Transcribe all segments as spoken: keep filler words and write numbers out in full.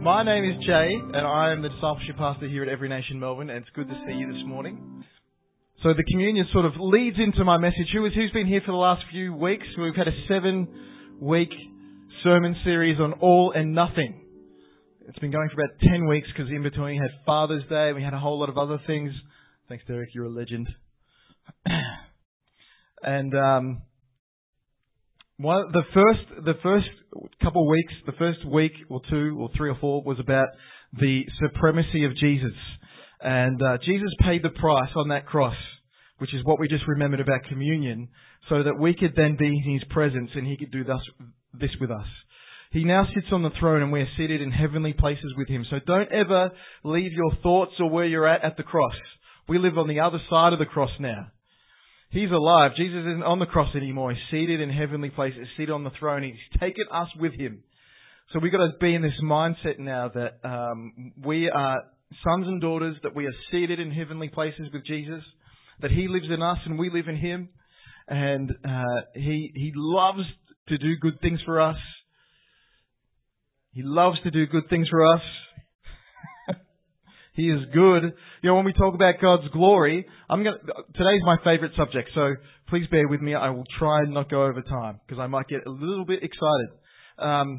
My name is Jay, and I am the discipleship pastor here at Every Nation Melbourne, and it's good to see you this morning. So the communion sort of leads into my message. Who is, who's been here for the last few weeks? We've had a seven-week sermon series on all and nothing. It's been going for about ten weeks because in between we had Father's Day, and we had a whole lot of other things. Thanks, Derek, you're a legend. and um, one the first the first couple of weeks, the first week or two or three or four was about the supremacy of Jesus, and uh, Jesus paid the price on that cross, which is what we just remembered about communion, so that we could then be in His presence and He could do this this with us. He now sits on the throne and we're seated in heavenly places with Him. So don't ever leave your thoughts or where you're at at the cross. We live on the other side of the cross now. He's alive. Jesus isn't on the cross anymore. He's seated in heavenly places, seated on the throne. He's taken us with Him. So we've got to be in this mindset now that um, we are sons and daughters, that we are seated in heavenly places with Jesus, that He lives in us and we live in Him. And uh, He He loves to do good things for us. He loves to do good things for us. He is good. You know, when we talk about God's glory, I'm going today's my favourite subject, so please bear with me. I will try and not go over time because I might get a little bit excited. Um,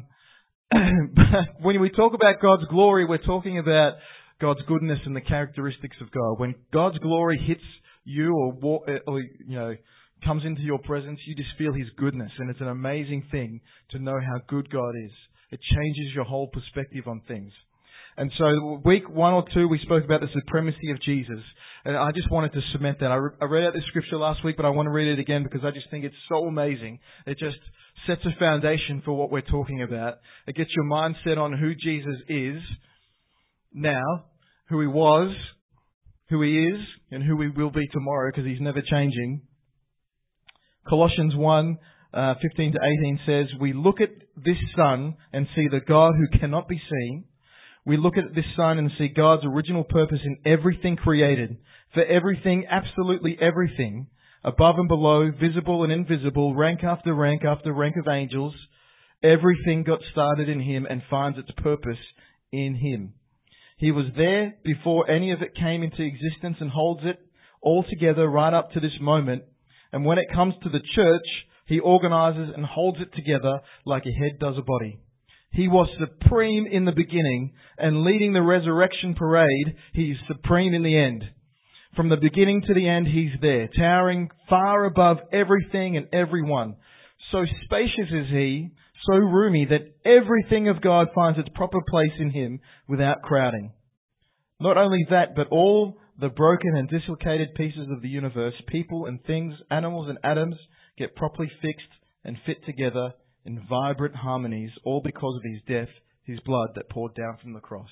but when we talk about God's glory, we're talking about God's goodness and the characteristics of God. When God's glory hits you or, or you know, comes into your presence, you just feel His goodness, and it's an amazing thing to know how good God is. It changes your whole perspective on things. And so week one or two, we spoke about the supremacy of Jesus. And I just wanted to cement that. I, re- I read out this scripture last week, but I want to read it again because I just think it's so amazing. It just sets a foundation for what we're talking about. It gets your mind set on who Jesus is now, who He was, who He is, and who He will be tomorrow because He's never changing. Colossians one, uh, fifteen to eighteen says, "We look at this Son and see the God who cannot be seen. We look at this Son and see God's original purpose in everything created. For everything, absolutely everything, above and below, visible and invisible, rank after rank after rank of angels, everything got started in Him and finds its purpose in Him. He was there before any of it came into existence and holds it all together right up to this moment. And when it comes to the church, He organizes and holds it together like a head does a body. He was supreme in the beginning, and leading the resurrection parade, He's supreme in the end. From the beginning to the end, He's there, towering far above everything and everyone. So spacious is He, so roomy, that everything of God finds its proper place in Him without crowding. Not only that, but all the broken and dislocated pieces of the universe, people and things, animals and atoms, get properly fixed and fit together in vibrant harmonies, all because of His death, His blood that poured down from the cross."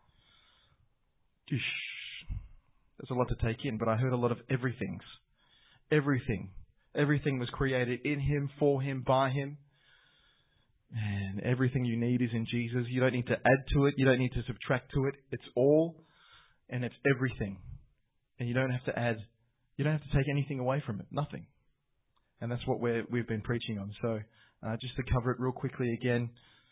There's a lot to take in, but I heard a lot of everythings. Everything. Everything was created in Him, for Him, by Him. And everything you need is in Jesus. You don't need to add to it. You don't need to subtract to it. It's all and it's everything. And you don't have to add, you don't have to take anything away from it. Nothing. And that's what we're, we've been preaching on. So, Uh, just to cover it real quickly again.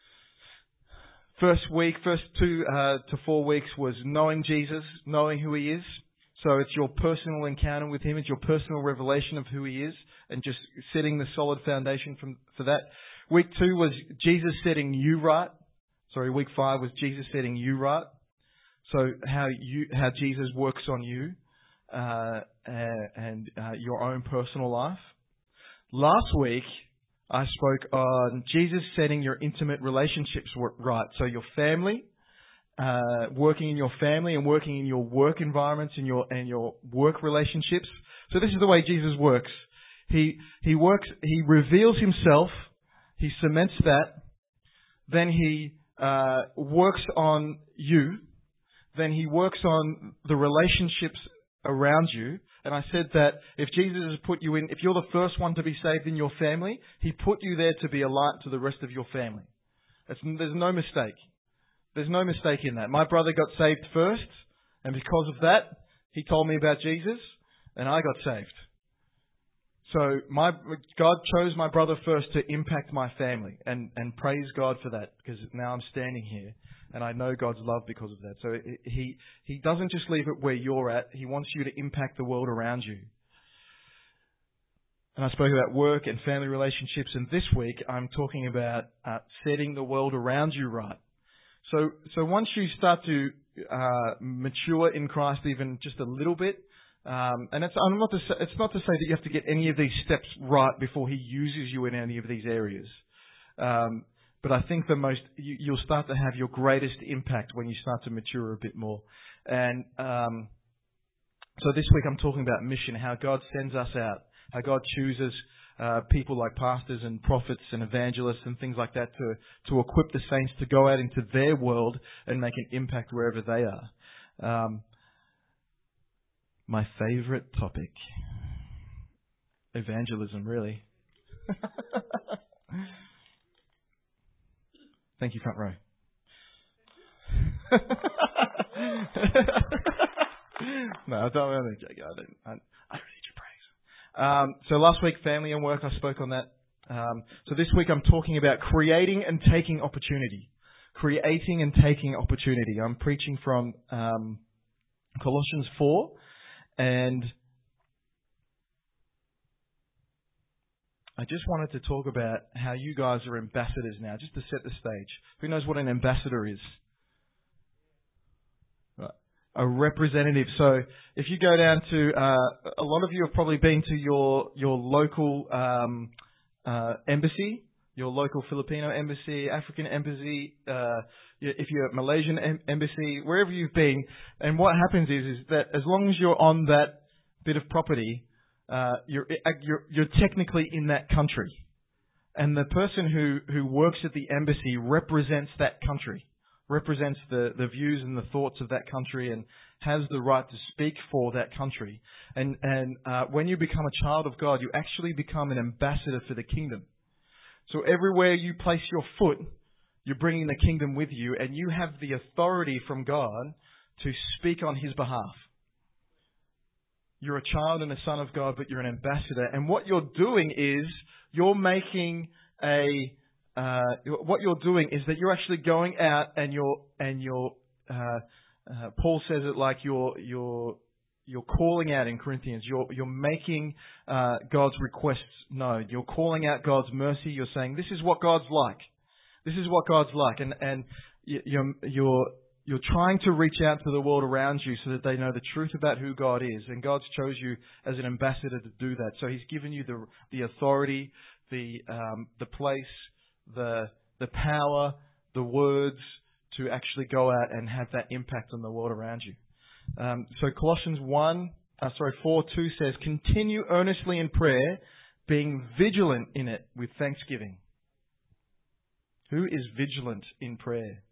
First week, first two uh, to four weeks was knowing Jesus, knowing who He is. So it's your personal encounter with Him. It's your personal revelation of who He is and just setting the solid foundation from, for that. Week two was Jesus setting you right. Sorry, week five was Jesus setting you right. So how you, how Jesus works on you uh, and uh, your own personal life. Last week, I spoke on Jesus setting your intimate relationships right. So your family, uh, working in your family and working in your work environments and your and your work relationships. So this is the way Jesus works. He he works. He reveals Himself. He cements that. Then He uh, works on you. Then He works on the relationships around you. And I said that if Jesus has put you in, if you're the first one to be saved in your family, He put you there to be a light to the rest of your family. That's, there's no mistake. There's no mistake in that. My brother got saved first, and because of that, he told me about Jesus, and I got saved. So my God chose my brother first to impact my family, and, and praise God for that, because now I'm standing here And I know God's love because of that. So he, he doesn't just leave it where you're at. He wants you to impact the world around you. And I spoke about work and family relationships. And this week I'm talking about uh, setting the world around you right. So, so once you start to uh, mature in Christ even just a little bit, um, and it's, I'm not to say, it's not to say that you have to get any of these steps right before He uses you in any of these areas. Um, but I think the most you, you'll start to have your greatest impact when you start to mature a bit more. And um, so this week I'm talking about mission, how God sends us out, how God chooses Uh, people like pastors and prophets and evangelists and things like that to, to equip the saints to go out into their world and make an impact wherever they are. Um, my favourite topic. Evangelism, really. Thank you, front row. No, I don't really joke. I don't. I, I don't need your praise. Um, so last week, family and work, I spoke on that. Um, so this week, I'm talking about creating and taking opportunity. Creating and taking opportunity. I'm preaching from um, Colossians four, and I just wanted to talk about how you guys are ambassadors now, just to set the stage. Who knows what an ambassador is? A representative. So if you go down to, uh, a lot of you have probably been to your your local um, uh, embassy, your local Filipino embassy, African embassy, uh, if you're at Malaysian em- embassy, wherever you've been. And what happens is, is that as long as you're on that bit of property, uh, you're, you're you're technically in that country, and the person who who works at the embassy represents that country. represents the, the views and the thoughts of that country and has the right to speak for that country. And, and uh, when you become a child of God, you actually become an ambassador for the kingdom. So everywhere you place your foot, you're bringing the kingdom with you, and you have the authority from God to speak on His behalf. You're a child and a son of God, but you're an ambassador. And what you're doing is you're making a... Uh, what you're doing is that you're actually going out and you're and you're uh, uh, Paul says it like you're you're you're calling out in Corinthians. You're you're making uh, God's requests known. You're calling out God's mercy. You're saying this is what God's like. This is what God's like, and and you're you're you're trying to reach out to the world around you so that they know the truth about who God is. And God's chose you as an ambassador to do that. So He's given you the the authority, the um, the place, the the power, the words to actually go out and have that impact on the world around you. Um, so Colossians one, uh, sorry, four two says, continue earnestly in prayer, being vigilant in it with thanksgiving. Who is vigilant in prayer?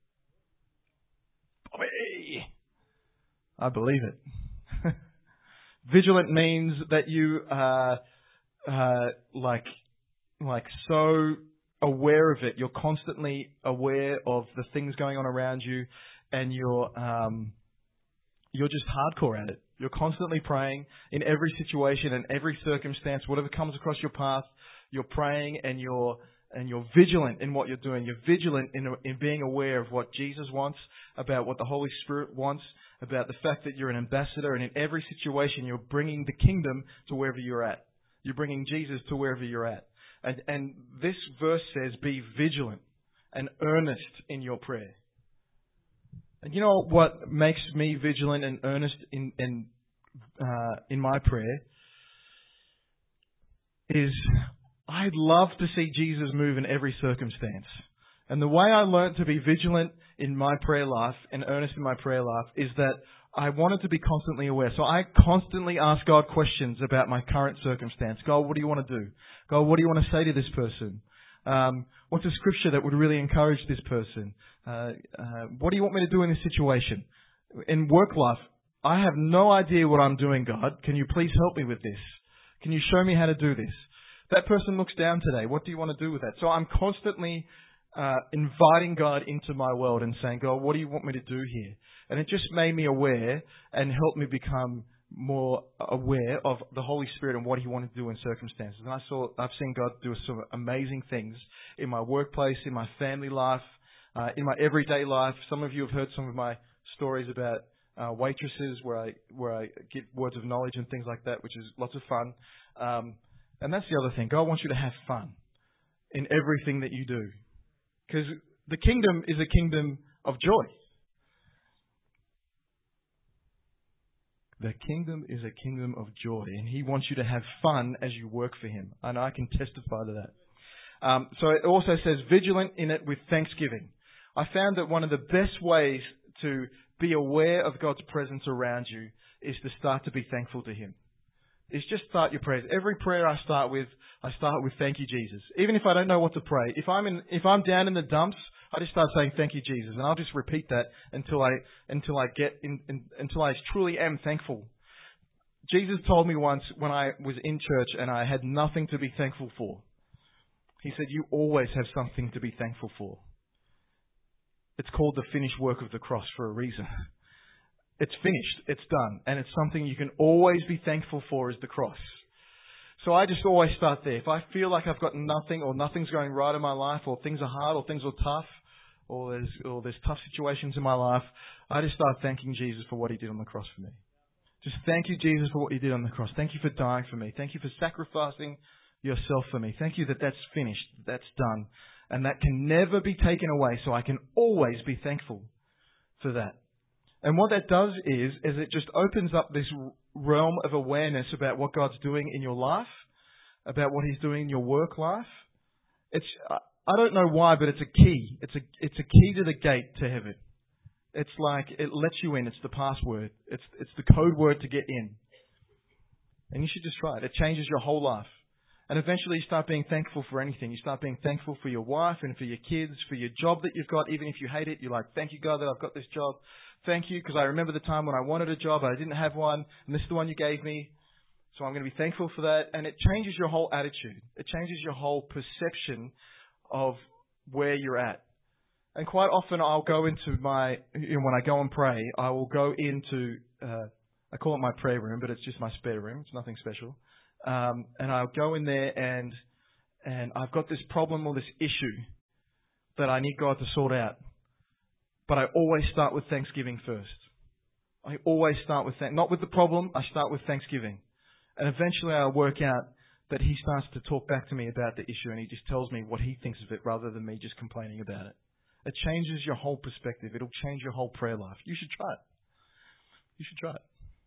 Bobby! I believe it. Vigilant means that you are uh, like like so aware of it. You're constantly aware of the things going on around you, and you're um, you're just hardcore at it. You're constantly praying in every situation and every circumstance, whatever comes across your path. You're praying, and you're and you're vigilant in what you're doing. You're vigilant in in being aware of what Jesus wants, about what the Holy Spirit wants, about the fact that you're an ambassador, and in every situation you're bringing the kingdom to wherever you're at. You're bringing Jesus to wherever you're at. And, and this verse says, be vigilant and earnest in your prayer. And you know what makes me vigilant and earnest in in, uh, in my prayer is I'd love to see Jesus move in every circumstance. And the way I learned to be vigilant in my prayer life and earnest in my prayer life is that I wanted to be constantly aware. So I constantly ask God questions about my current circumstance. God, what do you want to do? God, what do you want to say to this person? Um, what's a scripture that would really encourage this person? Uh, uh, what do you want me to do in this situation? In work life, I have no idea what I'm doing, God. Can you please help me with this? Can you show me how to do this? That person looks down today. What do you want to do with that? So I'm constantly uh, inviting God into my world and saying, God, what do you want me to do here? And it just made me aware and helped me become more aware of the Holy Spirit and what He wanted to do in circumstances. And I saw, I've seen God do some amazing things in my workplace, in my family life, Uh, in my everyday life, some of you have heard some of my stories about uh, waitresses where I where I give words of knowledge and things like that, which is lots of fun. Um, and that's the other thing. God wants you to have fun in everything that you do. Because the kingdom is a kingdom of joy. The kingdom is a kingdom of joy, and He wants you to have fun as you work for Him. And I can testify to that. Um, so it also says, vigilant in it with thanksgiving. I found that one of the best ways to be aware of God's presence around you is to start to be thankful to Him. Is just start your prayers. Every prayer I start with, I start with thank you, Jesus. Even if I don't know what to pray. If I'm in, if I'm down in the dumps, I just start saying thank you, Jesus, and I'll just repeat that until I until I get in, in, until I truly am thankful. Jesus told me once when I was in church and I had nothing to be thankful for. He said, "You always have something to be thankful for." It's called the finished work of the cross for a reason. It's finished. It's done. And it's something you can always be thankful for is the cross. So I just always start there. If I feel like I've got nothing or nothing's going right in my life or things are hard or things are tough or there's, or there's tough situations in my life, I just start thanking Jesus for what He did on the cross for me. Just thank you, Jesus, for what you did on the cross. Thank you for dying for me. Thank you for sacrificing yourself for me. Thank you that that's finished. That's done. And that can never be taken away. So I can always be thankful for that. And what that does is, is it just opens up this realm of awareness about what God's doing in your life, about what He's doing in your work life. It's, I don't know why, but it's a key. It's a, it's a key to the gate to heaven. It's like, it lets you in. It's the password. It's, it's the code word to get in. And you should just try it. It changes your whole life. And eventually you start being thankful for anything. You start being thankful for your wife and for your kids, for your job that you've got. Even if you hate it, you're like, thank you, God, that I've got this job. Thank you, because I remember the time when I wanted a job, I didn't have one, and this is the one you gave me. So I'm going to be thankful for that. And it changes your whole attitude. It changes your whole perception of where you're at. And quite often I'll go into my, you know, when I go and pray, I will go into, uh, I call it my prayer room, but it's just my spare room. It's nothing special. Um, and I'll go in there and, and I've got this problem or this issue that I need God to sort out. But I always start with thanksgiving first. I always start with, thank- not with the problem, I start with thanksgiving. And eventually I'll work out that He starts to talk back to me about the issue and He just tells me what He thinks of it rather than me just complaining about it. It changes your whole perspective. It'll change your whole prayer life. You should try it. You should try it.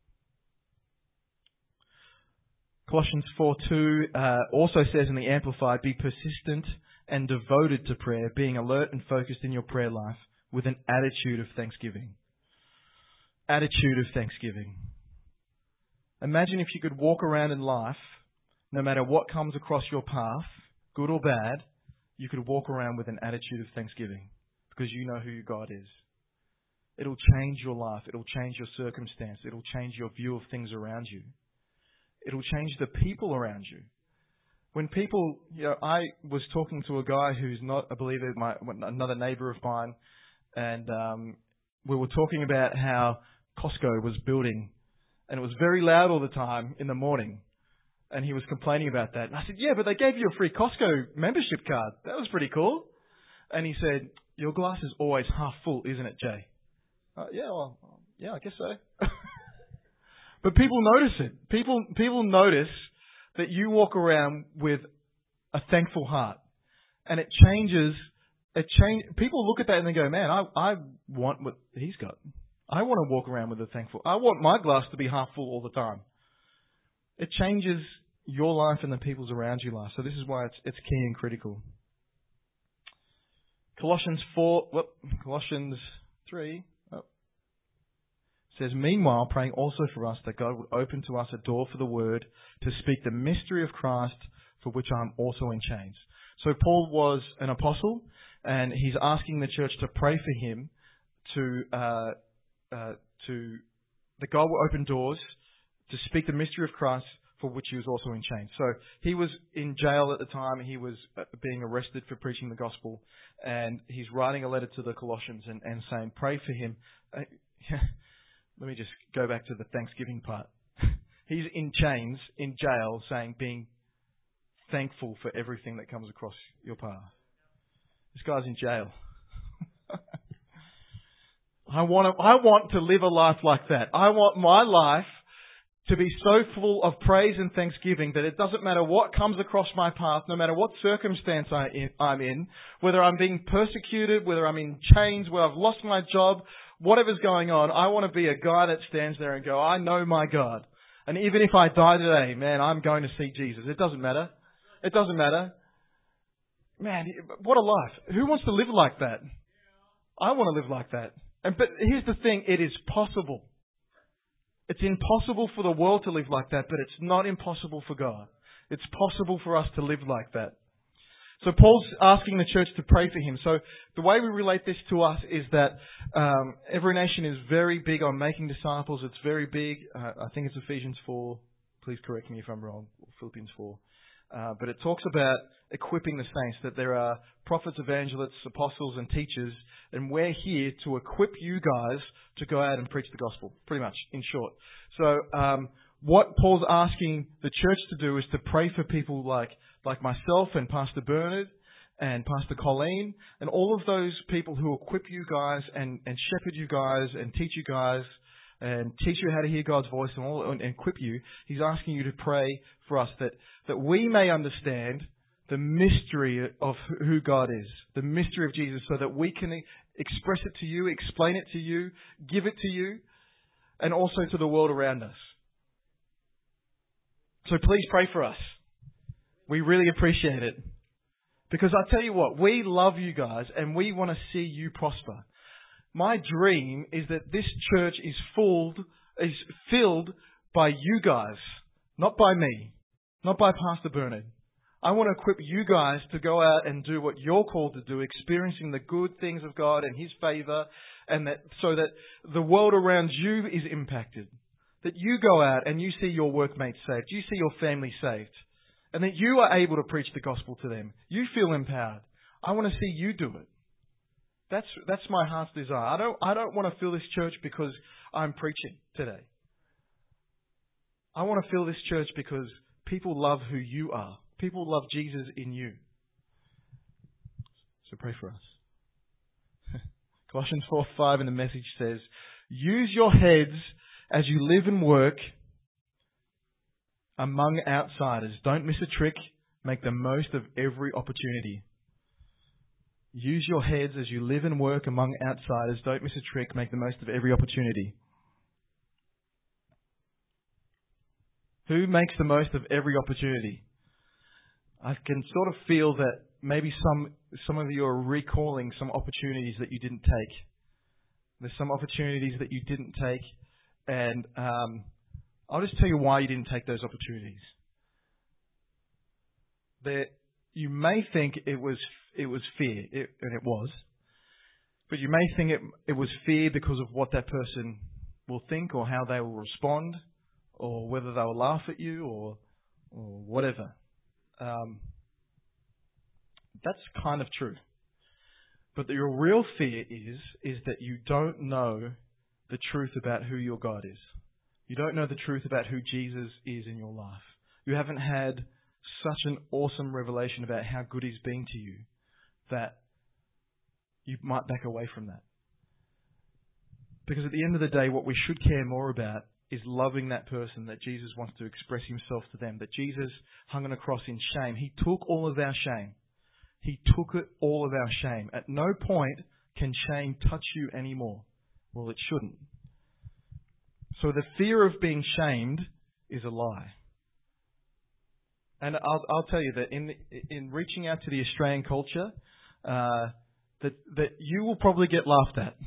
Colossians four two uh, also says in the Amplified, be persistent and devoted to prayer, being alert and focused in your prayer life with an attitude of thanksgiving. Attitude of thanksgiving. Imagine if you could walk around in life, no matter what comes across your path, good or bad, you could walk around with an attitude of thanksgiving because you know who your God is. It'll change your life. It'll change your circumstance. It'll change your view of things around you. It'll change the people around you. When people, you know, I was talking to a guy who's not a believer, my, another neighbour of mine, and um, we were talking about how Costco was building, and it was very loud all the time in the morning, and he was complaining about that. And I said, yeah, but they gave you a free Costco membership card. That was pretty cool. And he said, your glass is always half full, isn't it, Jay? Uh, yeah, well, yeah, I guess so. But people notice it. People people notice that you walk around with a thankful heart, and it changes. It change. People look at that and they go, "Man, I I want what he's got. I want to walk around with a thankful. I want my glass to be half full all the time." It changes your life and the people's around you life. So this is why it's it's key and critical. Colossians four, whoop, Colossians three. Says, meanwhile, praying also for us that God would open to us a door for the word to speak the mystery of Christ, for which I am also in chains. So Paul was an apostle, and he's asking the church to pray for him to uh, uh, to that God will open doors to speak the mystery of Christ, for which he was also in chains. So he was in jail at the time. He was being arrested for preaching the gospel, and he's writing a letter to the Colossians and, and saying, pray for him. Uh, Let me just go back to the Thanksgiving part. He's in chains, in jail, saying, being thankful for everything that comes across your path. This guy's in jail. I want to, I want to live a life like that. I want my life to be so full of praise and thanksgiving that it doesn't matter what comes across my path, no matter what circumstance I in, I'm in, whether I'm being persecuted, whether I'm in chains, whether I've lost my job, whatever's going on, I want to be a guy that stands there and go, I know my God. And even if I die today, man, I'm going to see Jesus. It doesn't matter. It doesn't matter. Man, what a life. Who wants to live like that? I want to live like that. And but here's the thing, it is possible. It's impossible for the world to live like that, but it's not impossible for God. It's possible for us to live like that. So Paul's asking the church to pray for him. So the way we relate this to us is that um, Every Nation is very big on making disciples. It's very big. Uh, I think it's Ephesians four. Please correct me if I'm wrong. Or Philippians four. Uh, but it talks about equipping the saints, that there are prophets, evangelists, apostles and teachers, and we're here to equip you guys to go out and preach the gospel, pretty much, in short. So um, what Paul's asking the church to do is to pray for people like, like myself and Pastor Bernard and Pastor Colleen and all of those people who equip you guys and, and shepherd you guys and teach you guys and teach you how to hear God's voice and, all, and equip you. He's asking you to pray for us that, that we may understand the mystery of who God is, the mystery of Jesus, so that we can express it to you, explain it to you, give it to you, and also to the world around us. So please pray for us. We really appreciate it. Because I tell you what, we love you guys and we want to see you prosper. My dream is that this church is filled, is filled by you guys, not by me, not by Pastor Bernard. I want to equip you guys to go out and do what you're called to do, experiencing the good things of God and His favour, and that so that the world around you is impacted. That you go out and you see your workmates saved, you see your family saved, and that you are able to preach the gospel to them. You feel empowered. I want to see you do it. That's that's my heart's desire. I don't I don't want to fill this church because I'm preaching today. I want to fill this church because people love who you are. People love Jesus in you. So pray for us. Colossians four five in the Message says, use your heads as you live and work among outsiders. Don't miss a trick. Make the most of every opportunity. Use your heads as you live and work among outsiders. Don't miss a trick. Make the most of every opportunity. Who makes the most of every opportunity? I can sort of feel that maybe some some of you are recalling some opportunities that you didn't take. There's some opportunities that you didn't take, and um, I'll just tell you why you didn't take those opportunities. There, you may think it was it was fear, it, and it was, but you may think it it was fear because of what that person will think or how they will respond, or whether they will laugh at you or or whatever. Um, that's kind of true. But the, your real fear is, is that you don't know the truth about who your God is. You don't know the truth about who Jesus is in your life. You haven't had such an awesome revelation about how good He's been to you that you might back away from that. Because at the end of the day, what we should care more about is loving that person that Jesus wants to express Himself to them. That Jesus hung on a cross in shame. He took all of our shame. He took it all of our shame. At no point can shame touch you anymore. Well, it shouldn't. So the fear of being shamed is a lie. And I'll, I'll tell you that in in reaching out to the Australian culture, uh, that that you will probably get laughed at.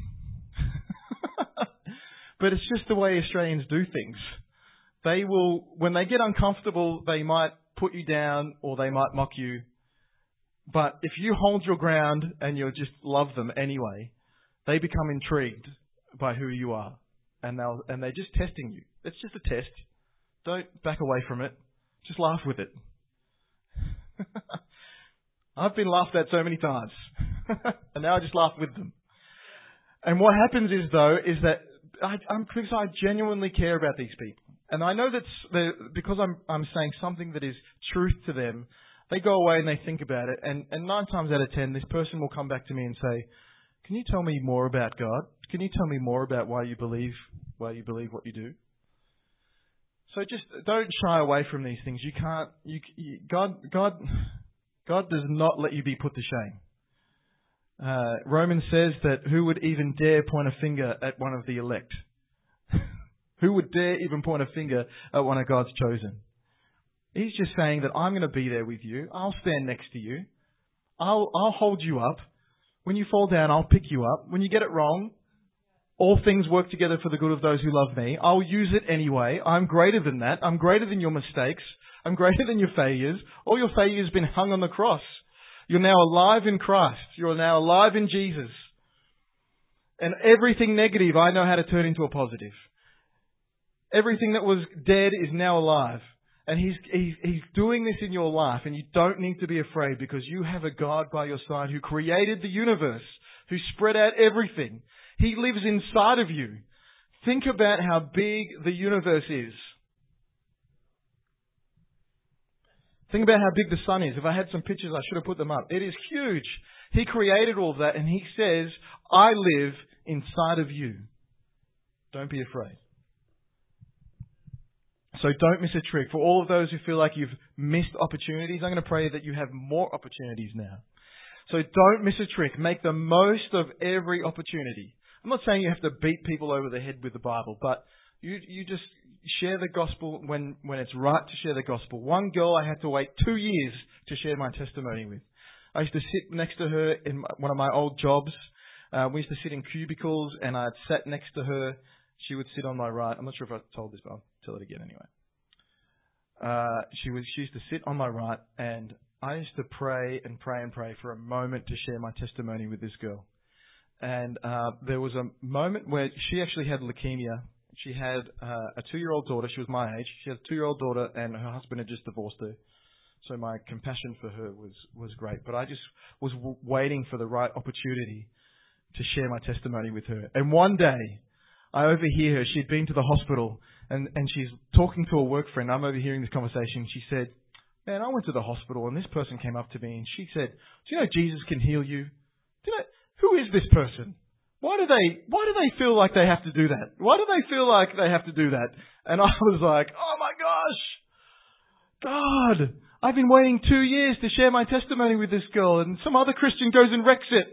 But it's just the way Australians do things. They will, when they get uncomfortable, they might put you down or they might mock you. But if you hold your ground and you just love them anyway, they become intrigued by who you are. And they'll, and they're just testing you. It's just a test. Don't back away from it. Just laugh with it. I've been laughed at so many times. And now I just laugh with them. And what happens is, though, is that I, I'm because I genuinely care about these people, and I know that because I'm I'm saying something that is truth to them, they go away and they think about it, and, and nine times out of ten, this person will come back to me and say, can you tell me more about God? Can you tell me more about why you believe, why you believe what you do? So just don't shy away from these things. You can't, you, you God, God, God does not let you be put to shame. Uh, Romans says that who would even dare point a finger at one of the elect? Who would dare even point a finger at one of God's chosen? He's just saying that I'm going to be there with you. I'll stand next to you. I'll, I'll hold you up. When you fall down, I'll pick you up. When you get it wrong, all things work together for the good of those who love me. I'll use it anyway. I'm greater than that. I'm greater than your mistakes. I'm greater than your failures. All your failures have been hung on the cross. You're now alive in Christ. You're now alive in Jesus. And everything negative, I know how to turn into a positive. Everything that was dead is now alive. And he's, he's, he's doing this in your life, and you don't need to be afraid because you have a God by your side who created the universe, who spread out everything. He lives inside of you. Think about how big the universe is. Think about how big the sun is. If I had some pictures, I should have put them up. It is huge. He created all of that, and he says, I live inside of you. Don't be afraid. So don't miss a trick. For all of those who feel like you've missed opportunities, I'm going to pray that you have more opportunities now. So don't miss a trick. Make the most of every opportunity. I'm not saying you have to beat people over the head with the Bible, but you you just share the gospel when, when it's right to share the gospel. One girl I had to wait two years to share my testimony with. I used to sit next to her in my, one of my old jobs. Uh, we used to sit in cubicles, and I'd sat next to her. She would sit on my right. I'm not sure if I told this, but I'll tell it again anyway. Uh, she was she used to sit on my right, and I used to pray and pray and pray for a moment to share my testimony with this girl. And uh, there was a moment where she actually had leukemia. She had uh, a two-year-old daughter. She was my age. She had a two-year-old daughter, and her husband had just divorced her. So my compassion for her was, was great. But I just was w- waiting for the right opportunity to share my testimony with her. And one day, I overhear her. She'd been to the hospital, and, and she's talking to a work friend. I'm overhearing this conversation. She said, man, I went to the hospital, and this person came up to me, and she said, do you know Jesus can heal you? Do you know, who is this person? Why do they, why do they feel like they have to do that? Why do they feel like they have to do that? And I was like, oh my gosh, God, I've been waiting two years to share my testimony with this girl, and some other Christian goes and wrecks it.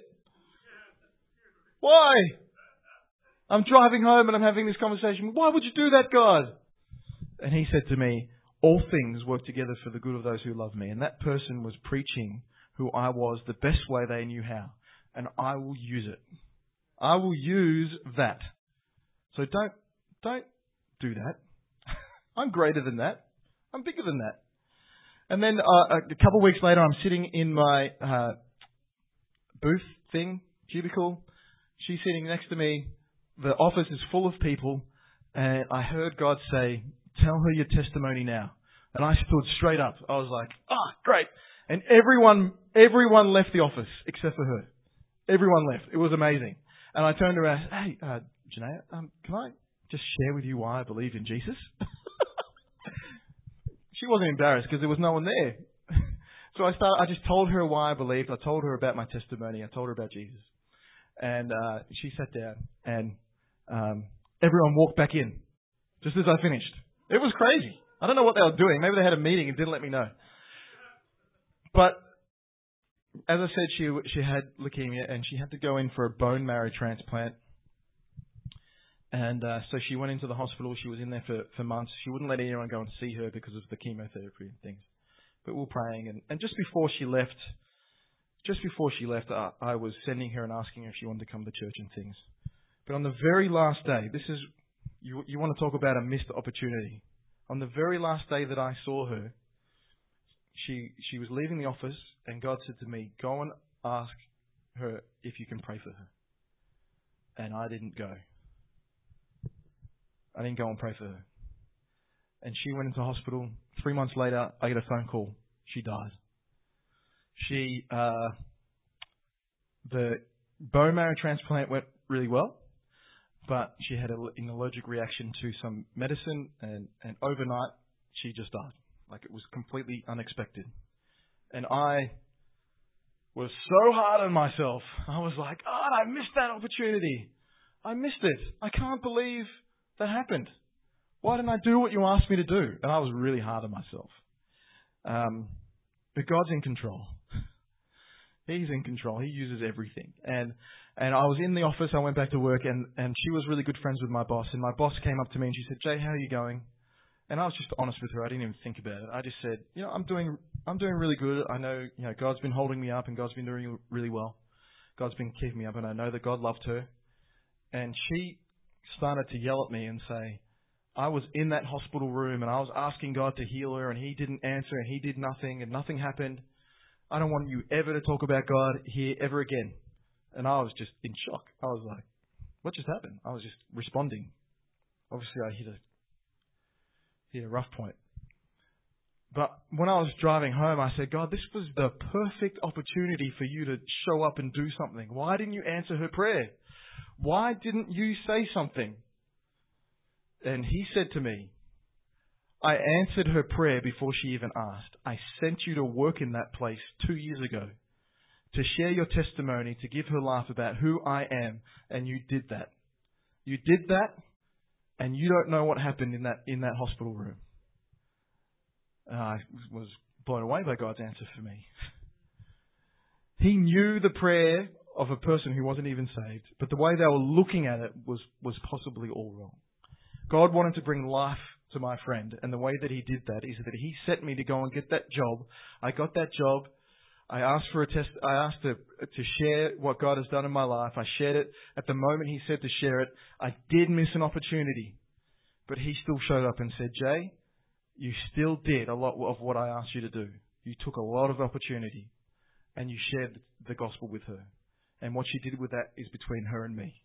Why? I'm driving home and I'm having this conversation. Why would you do that, God? And he said to me, all things work together for the good of those who love me. And that person was preaching who I was the best way they knew how. And I will use it. I will use that. So don't, don't do that. I'm greater than that. I'm bigger than that. And then uh, a couple of weeks later, I'm sitting in my uh, booth thing, cubicle. She's sitting next to me. The office is full of people. And I heard God say, tell her your testimony now. And I stood straight up. I was like, ah, oh, great. And everyone, everyone left the office except for her. Everyone left. It was amazing. And I turned around, hey, uh, Janae, um, can I just share with you why I believe in Jesus? She wasn't embarrassed because there was no one there. So I started, I just told her why I believed. I told her about my testimony. I told her about Jesus. And uh, she sat down and um, everyone walked back in just as I finished. It was crazy. I don't know what they were doing. Maybe they had a meeting and didn't let me know. But as I said, she she had leukemia and she had to go in for a bone marrow transplant. And uh, so she went into the hospital. She was in there for, for months. She wouldn't let anyone go and see her because of the chemotherapy and things. But we were praying. And, and just before she left, just before she left, I, I was sending her and asking her if she wanted to come to church and things. But on the very last day, this is, you, you want to talk about a missed opportunity. On the very last day that I saw her, she she was leaving the office and God said to me, go and ask her if you can pray for her. And I didn't go. I didn't go and pray for her. And she went into hospital. Three months later, I get a phone call. She died. She, uh, the bone marrow transplant went really well, but she had a, an allergic reaction to some medicine, and, and overnight, she just died. Like, it was completely unexpected. And I was so hard on myself. I was like, God, I missed that opportunity. I missed it. I can't believe that happened. Why didn't I do what you asked me to do? And I was really hard on myself. Um, but God's in control. He's in control. He uses everything. And and I was in the office. I went back to work, and, and she was really good friends with my boss. And my boss came up to me and she said, Jay, how are you going? And I was just honest with her. I didn't even think about it. I just said, you know, I'm doing I'm doing really good. I know, you know, God's been holding me up and God's been doing really well. God's been keeping me up, and I know that God loved her. And she started to yell at me and say, I was in that hospital room and I was asking God to heal her, and He didn't answer and He did nothing and nothing happened. I don't want you ever to talk about God here ever again. And I was just in shock. I was like, what just happened? I was just responding. Obviously, I hit a, hit a rough point. But when I was driving home, I said, God, this was the perfect opportunity for you to show up and do something. Why didn't you answer her prayer? Why didn't you say something? And He said to me, I answered her prayer before she even asked. I sent you to work in that place two years ago to share your testimony, to give her life about who I am, and you did that. You did that, and you don't know what happened in that in that hospital room. And I was blown away by God's answer for me. He knew the prayer of a person who wasn't even saved, but the way they were looking at it was, was possibly all wrong. God wanted to bring life to my friend, and the way that He did that is that He sent me to go and get that job. I got that job. I asked for a test. I asked to, to share what God has done in my life. I shared it. At the moment He said to share it, I did miss an opportunity, but He still showed up and said, Jay, you still did a lot of what I asked you to do. You took a lot of opportunity and you shared the gospel with her. And what she did with that is between her and me.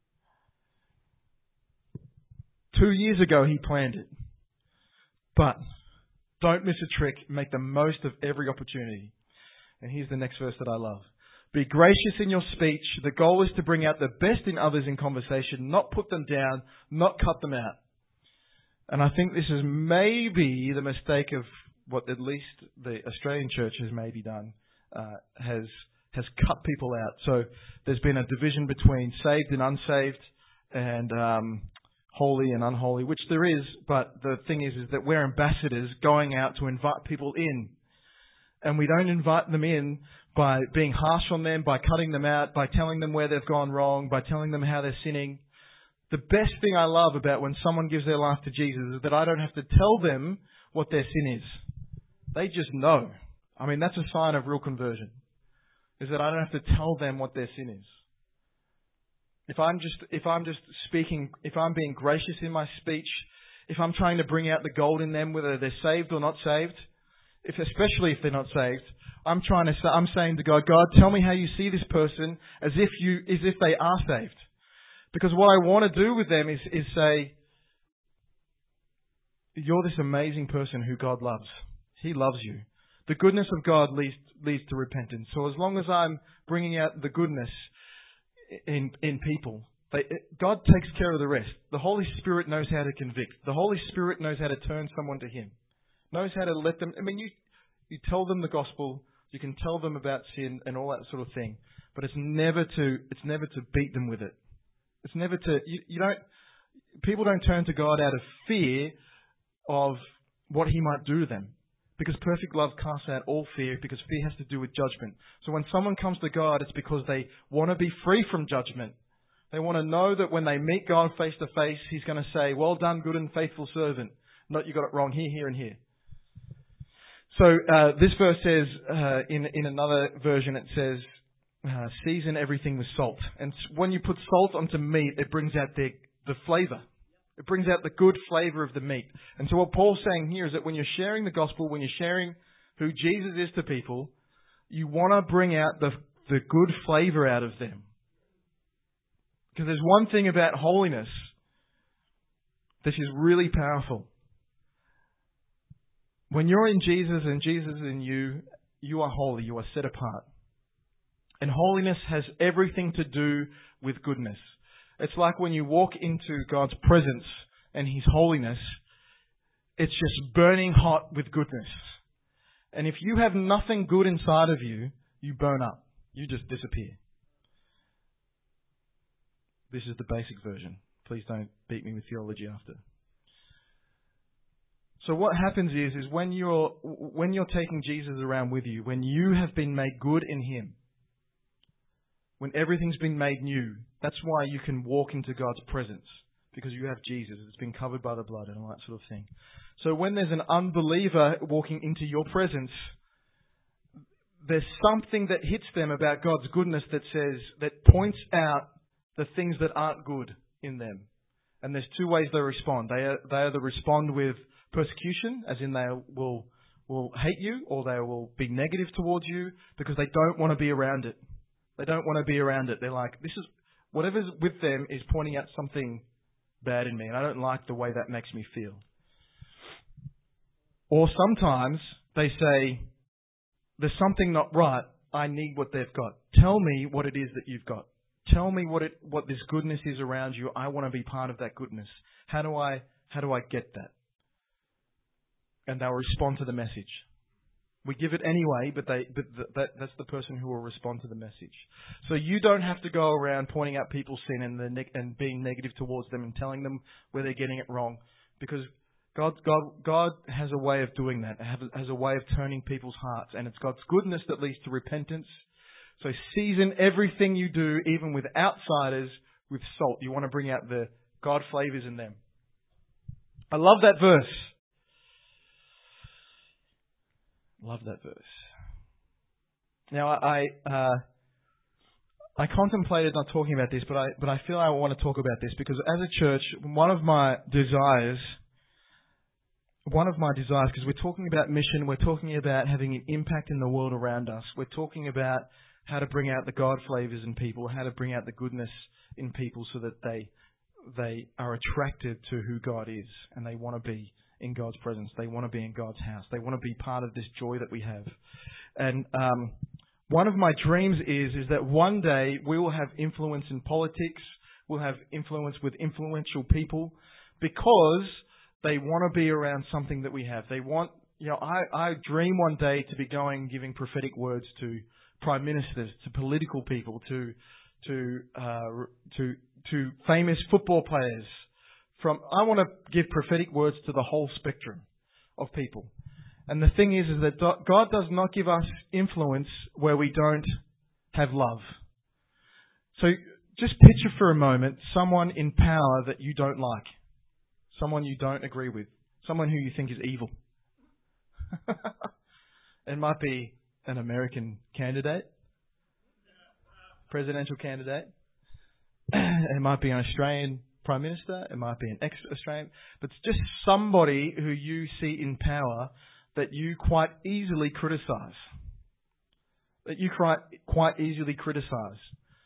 Two years ago, He planned it. But don't miss a trick. Make the most of every opportunity. And here's the next verse that I love. Be gracious in your speech. The goal is to bring out the best in others in conversation, not put them down, not cut them out. And I think this is maybe the mistake of what at least the Australian church has maybe done, uh, has has cut people out. So there's been a division between saved and unsaved, and um, holy and unholy, which there is. But the thing is, is that we're ambassadors going out to invite people in. And we don't invite them in by being harsh on them, by cutting them out, by telling them where they've gone wrong, by telling them how they're sinning. The best thing I love about when someone gives their life to Jesus is that I don't have to tell them what their sin is. They just know. I mean, that's a sign of real conversion, is that I don't have to tell them what their sin is. If I'm just, if I'm just speaking, if I'm being gracious in my speech, if I'm trying to bring out the gold in them, whether they're saved or not saved, if especially if they're not saved, I'm trying to say, I'm saying to God, God, tell me how you see this person as if you, as if they are saved. Because what I want to do with them is, is say, you're this amazing person who God loves. He loves you. The goodness of God leads, leads to repentance. So as long as I'm bringing out the goodness in, in people, they, God takes care of the rest. The Holy Spirit knows how to convict. The Holy Spirit knows how to turn someone to Him. Knows how to let them, I mean, you, you tell them the gospel, you can tell them about sin and all that sort of thing, but it's never to, it's never to beat them with it. It's never to, you, you don't, people don't turn to God out of fear of what He might do to them. Because perfect love casts out all fear, because fear has to do with judgment. So when someone comes to God, it's because they want to be free from judgment. They want to know that when they meet God face to face, He's going to say, well done, good and faithful servant. Not you got it wrong here, here and here. So uh, this verse says, uh, in, in another version, it says, uh, season everything with salt. And when you put salt onto meat, it brings out the, the flavour. It brings out the good flavour of the meat. And so what Paul's saying here is that when you're sharing the gospel, when you're sharing who Jesus is to people, you want to bring out the, the good flavour out of them. Because there's one thing about holiness that is really powerful. When you're in Jesus and Jesus is in you, you are holy, you are set apart. And holiness has everything to do with goodness. It's like when you walk into God's presence and His holiness, it's just burning hot with goodness. And if you have nothing good inside of you, You burn up. You just disappear. This is the basic version. Please don't beat me with theology after. So what happens is, is when you're, when you're taking Jesus around with you, when you have been made good in Him, when everything's been made new, that's why you can walk into God's presence, because you have Jesus. It's been covered by the blood and all that sort of thing. So when there's an unbeliever walking into your presence, there's something that hits them about God's goodness that says, that points out the things that aren't good in them. And there's two ways they respond. They are, they either respond with persecution, as in they will will hate you, or they will be negative towards you because they don't want to be around it. They don't want to be around it. They're like, this is, whatever's with them is pointing out something bad in me, and I don't like the way that makes me feel. Or sometimes they say, there's something not right. I need what they've got. Tell me what it is that you've got. Tell me what it, what this goodness is around you. I want to be part of that goodness. How do I, how do I get that? And they'll respond to the message. We give it anyway, but they, but th- that, that's the person who will respond to the message. So you don't have to go around pointing out people's sin and, the ne- and being negative towards them and telling them where they're getting it wrong, because God, God, God has a way of doing that. Has a way of turning people's hearts, and it's God's goodness that leads to repentance. So season everything you do, even with outsiders, with salt. You want to bring out the God flavors in them. I love that verse. Love that verse. Now, I uh, I contemplated not talking about this, but I but I feel I want to talk about this because as a church, one of my desires, one of my desires, because we're talking about mission, we're talking about having an impact in the world around us, we're talking about how to bring out the God flavors in people, how to bring out the goodness in people so that they they are attracted to who God is and they want to be in God's presence. They want to be in God's house. They want to be part of this joy that we have. And um, one of my dreams is is that one day we will have influence in politics. We'll have influence with influential people because they want to be around something that we have. They want, you know, I, I dream one day to be going giving prophetic words to prime ministers, to political people, to to uh, to to famous football players. From I want to give prophetic words to the whole spectrum of people. And the thing is, is that God does not give us influence where we don't have love. So just picture for a moment someone in power that you don't like. Someone you don't agree with. Someone who you think is evil. It might be an American candidate, presidential candidate. It might be an Australian Prime Minister, it might be an ex-Australian, but it's just somebody who you see in power that you quite easily criticise. That you quite, quite easily criticise.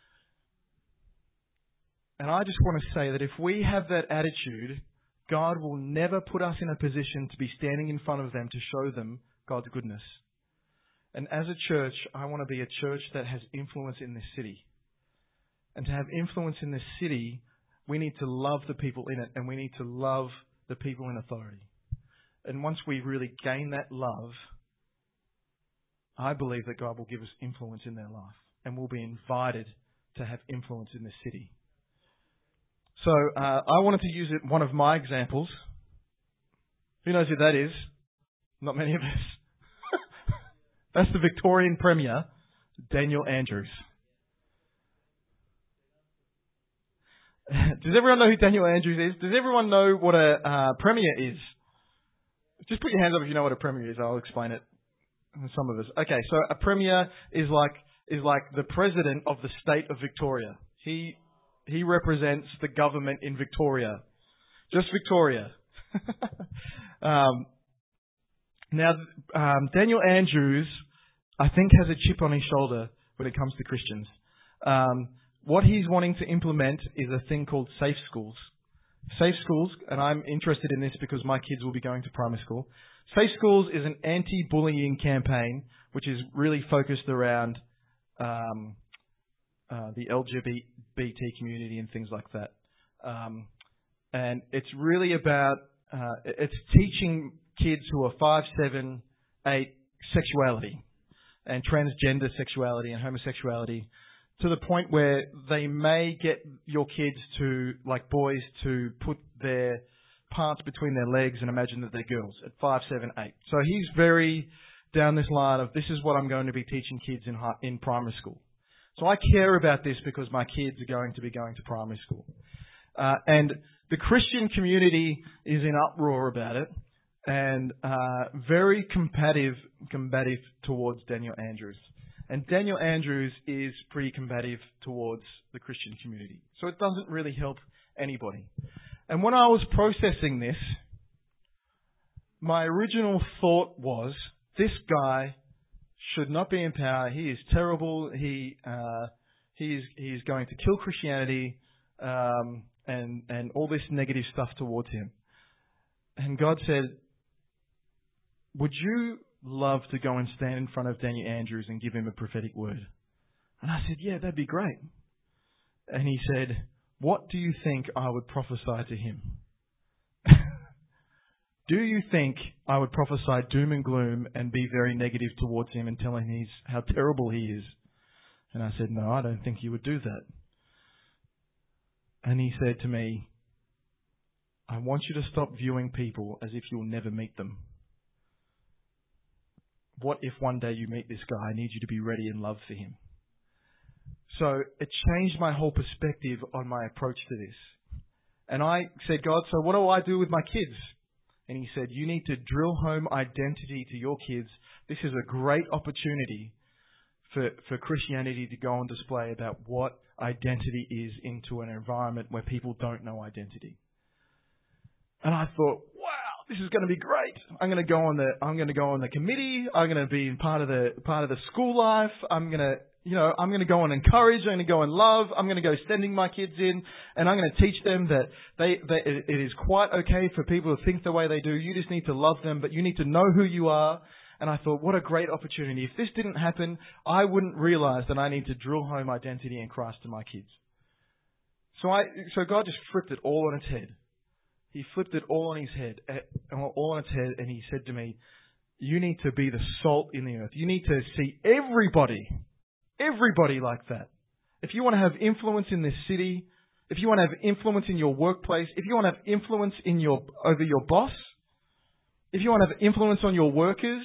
And I just want to say that if we have that attitude, God will never put us in a position to be standing in front of them to show them God's goodness. And as a church, I want to be a church that has influence in this city. And to have influence in this city, we need to love the people in it, and we need to love the people in authority. And once we really gain that love, I believe that God will give us influence in their life, and we'll be invited to have influence in this city. So uh, I wanted to use it, one of my examples. Who knows who that is? Not many of us. That's the Victorian Premier, Daniel Andrews. Does everyone know who Daniel Andrews is? Does everyone know what a uh, premier is? Just put your hands up if you know what a premier is. I'll explain it. Some of us. Okay, so a premier is like is like the president of the state of Victoria. He he represents the government in Victoria, just Victoria. um, now, um, Daniel Andrews, I think, has a chip on his shoulder when it comes to Christians. Um, What he's wanting to implement is a thing called Safe Schools. Safe Schools, and I'm interested in this because my kids will be going to primary school. Safe Schools is an anti-bullying campaign which is really focused around um, uh, the L G B T community and things like that. Um, and it's really about, uh, it's teaching kids who are five, seven, eight sexuality. and transgender sexuality and homosexuality, to the point where they may get your kids to, like boys, to put their parts between their legs and imagine that they're girls at five, seven, eight. So he's very down this line of, this is what I'm going to be teaching kids in high, in primary school. So I care about this because my kids are going to be going to primary school. Uh, and the Christian community is in uproar about it and uh, very combative, combative towards Daniel Andrews. And Daniel Andrews is pretty combative towards the Christian community. So it doesn't really help anybody. And when I was processing this, my original thought was, this guy should not be in power. He is terrible. He uh, he's he's going to kill Christianity, um, and and all this negative stuff towards him. And God said, would you love to go and stand in front of Daniel Andrews and give him a prophetic word? And I said, yeah, that'd be great. And he said, what do you think I would prophesy to him? Do you think I would prophesy doom and gloom and be very negative towards him and tell him he's, how terrible he is? And I said, no, I don't think you would do that. And he said to me, I want you to stop viewing people as if you'll never meet them. What if one day you meet this guy? I need you to be ready in love for him. So it changed my whole perspective on my approach to this. And I said, God, so what do I do with my kids? And he said, you need to drill home identity to your kids. This is a great opportunity for, for Christianity to go on display about what identity is into an environment where people don't know identity. And I thought, wow, this is going to be great. I'm going to go on the, I'm going to go on the committee. I'm going to be part of the, part of the school life. I'm going to, you know, I'm going to go and encourage. I'm going to go and love. I'm going to go sending my kids in, and I'm going to teach them that they, they it, it is quite okay for people to think the way they do. You just need to love them, but you need to know who you are. And I thought, what a great opportunity. If this didn't happen, I wouldn't realize that I need to drill home identity in Christ to my kids. So I, so God just flipped it all on its head. He flipped it all on his head, all on its head, and he said to me, you need to be the salt in the earth. You need to see everybody Everybody like that. If you want to have influence in this city, if you want to have influence in your workplace, if you want to have influence in your over your boss, if you want to have influence on your workers,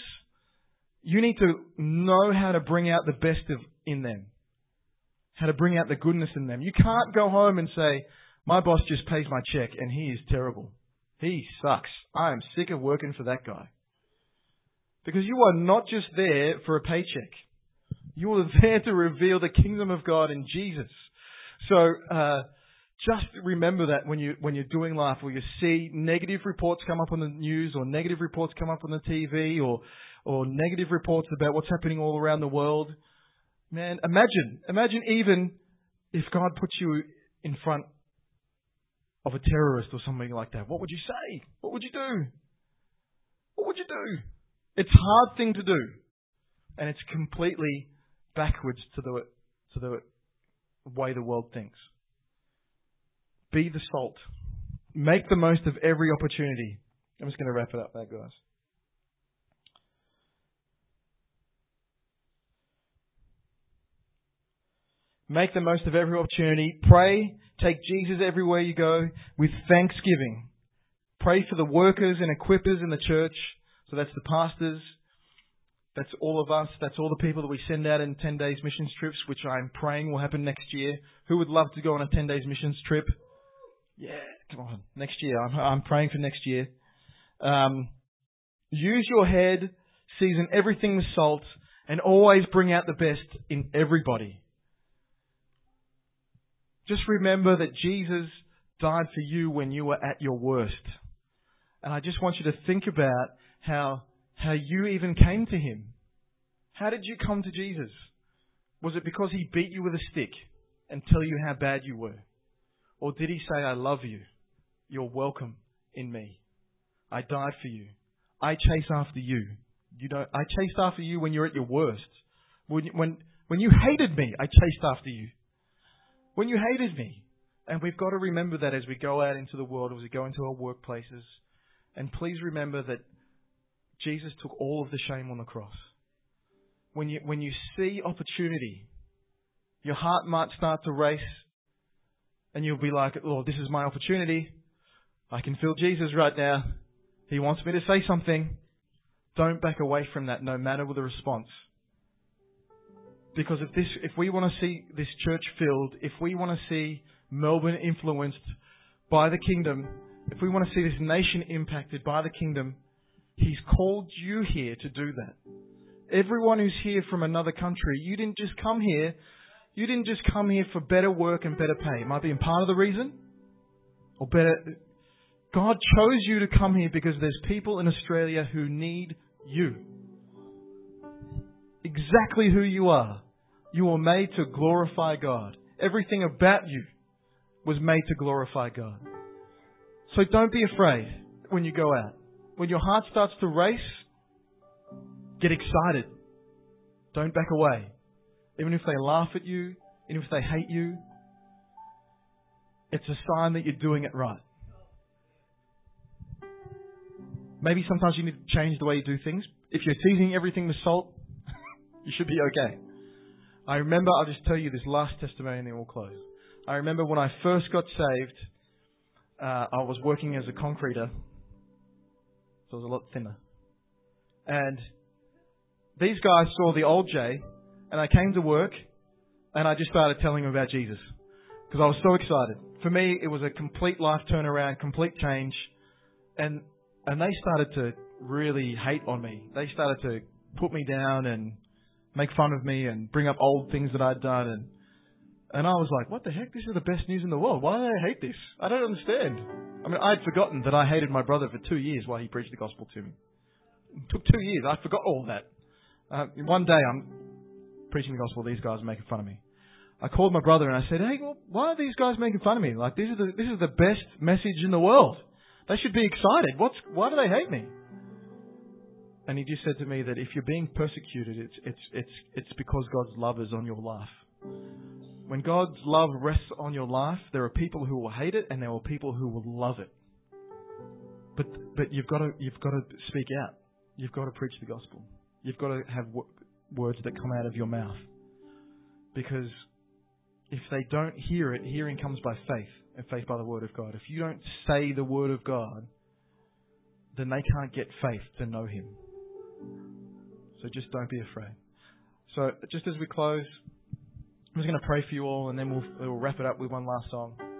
you need to know how to bring out the best of in them. How to bring out the goodness in them. You can't go home and say, my boss just pays my check and he is terrible. He sucks. I am sick of working for that guy. Because you are not just there for a paycheck. You are there to reveal the kingdom of God in Jesus. So uh, just remember that when you when you're doing life, or you see negative reports come up on the news, or negative reports come up on the T V, or or negative reports about what's happening all around the world. Man, imagine, imagine even if God puts you in front of a terrorist or something like that. What would you say? What would you do? What would you do? It's a hard thing to do, and it's completely backwards to the to the way the world thinks. Be the salt. Make the most of every opportunity. I'm just going to wrap it up there, guys. Make the most of every opportunity. Pray. Take Jesus everywhere you go with thanksgiving. Pray for the workers and equippers in the church. So that's the pastors. That's all of us. That's all the people that we send out in ten days missions trips, which I'm praying will happen next year. Who would love to go on a ten days missions trip? Yeah, come on. Next year. I'm, I'm praying for next year. Um, use your head, season everything with salt, and always bring out the best in everybody. Just remember that Jesus died for you when you were at your worst. And I just want you to think about how how you even came to him. How did you come to Jesus? Was it because he beat you with a stick and tell you how bad you were? Or did he say, I love you. You're welcome in me. I died for you. I chase after you. You don't, I chased after you when you're at your worst. When, when, when you hated me, I chased after you. When you hated me. And we've got to remember that as we go out into the world, as we go into our workplaces. And please remember that Jesus took all of the shame on the cross. when you, when you see opportunity, your heart might start to race and you'll be like, oh, this is my opportunity. I can feel Jesus right now. He wants me to say something. Don't back away from that, no matter the response. Because if this, if we want to see this church filled, if we want to see Melbourne influenced by the kingdom, if we want to see this nation impacted by the kingdom, He's called you here to do that. Everyone who's here from another country, you didn't just come here, you didn't just come here for better work and better pay. It might be in part of the reason, or better. God chose you to come here because there's people in Australia who need you. Exactly who you are. You were made to glorify God. Everything about you was made to glorify God. So don't be afraid when you go out. When your heart starts to race, get excited. Don't back away. Even if they laugh at you, even if they hate you, it's a sign that you're doing it right. Maybe sometimes you need to change the way you do things. If you're seasoning everything with salt, you should be okay. I remember, I'll just tell you this last testimony and then we'll close. I remember when I first got saved, uh, I was working as a concreter. So I was a lot thinner. And these guys saw the old Jay, and I came to work, and I just started telling them about Jesus. Because I was so excited. For me, it was a complete life turnaround, complete change. And and they started to really hate on me. They started to put me down and make fun of me and bring up old things that I'd done. And and I was like, what the heck? This is the best news in the world. Why do they hate this? I don't understand. I mean, I'd forgotten that I hated my brother for two years while he preached the gospel to me. It took two years. I forgot all that. Uh, one day I'm preaching the gospel. These guys are making fun of me. I called my brother and I said, hey, well, why are these guys making fun of me? Like, this is the, this is the best message in the world. They should be excited. What's, why do they hate me? And he just said to me that if you're being persecuted, it's, it's, it's, it's because God's love is on your life. When God's love rests on your life, there are people who will hate it and there are people who will love it. But, but you've got to, you've got to speak out. You've got to preach the gospel. You've got to have w- words that come out of your mouth. Because if they don't hear it, hearing comes by faith, and faith by the word of God. If you don't say the word of God, then they can't get faith to know Him. So just don't be afraid. So just as we close, I'm just going to pray for you all, and then we'll, we'll wrap it up with one last song.